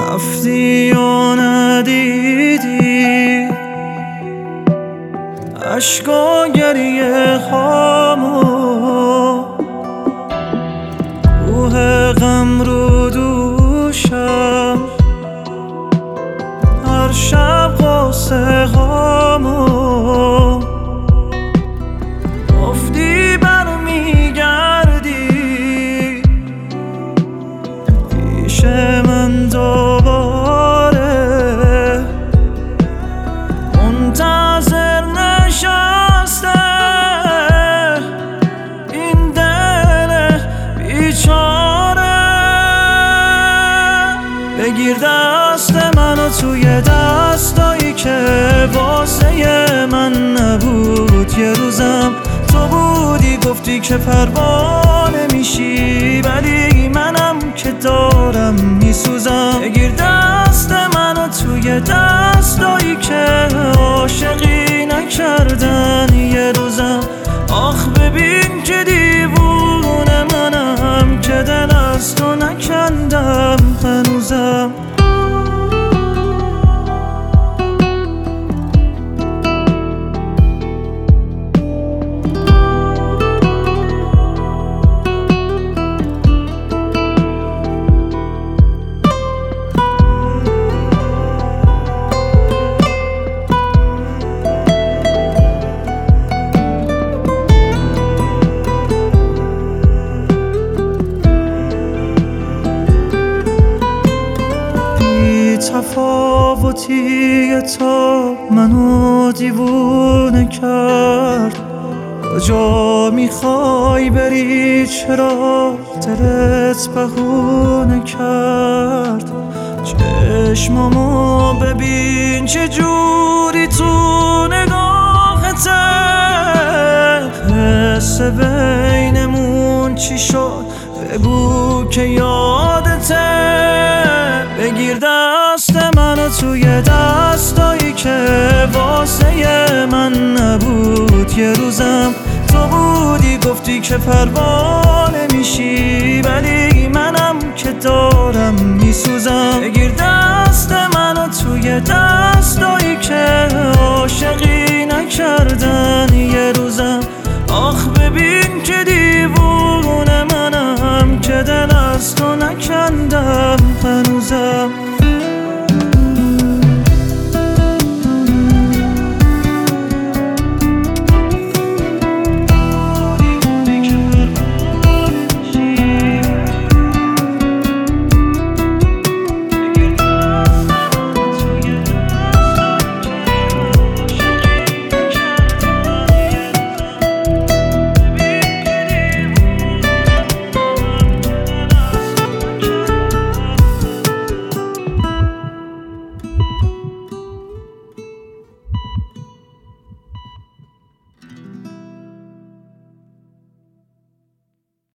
رفتی و ندیدی عشق و گریه هامو، کوه غم رو دوشم، هر شب قصه هامو گفتی برمیگردی پیش من دوباره، منتظر نشسته این دل بیچاره. بگیر دست منو توی دستایی که واسه من نبود. یه روزم تو بودی گفتی که پروانه میشی، ولی منم که دارم میسوزم. بگیر دست منو توی دستایی که عاشقی نکردن یه روزم. آخ ببین که دیوونه منم که دل از تو نکندم هنوزم. تفاوتی تو منو دیوونه کرد. کجا میخوای بری؟ چرا دلت بهونه کرد؟ چشمامو ببین چه جوری تو نگاهته، حس بینمون چی شد بگو که یادته. بگیر دست منو توی دستایی که واسه من نبود. یه روزم تو بودی گفتی که پروانه میشی، ولی منم که دارم میسوزم. بگیر دست منو توی دستایی که عاشقی نکردن یه روزم. آخ ببین که دیوونه منم که دل از تو نکندم هنوزم.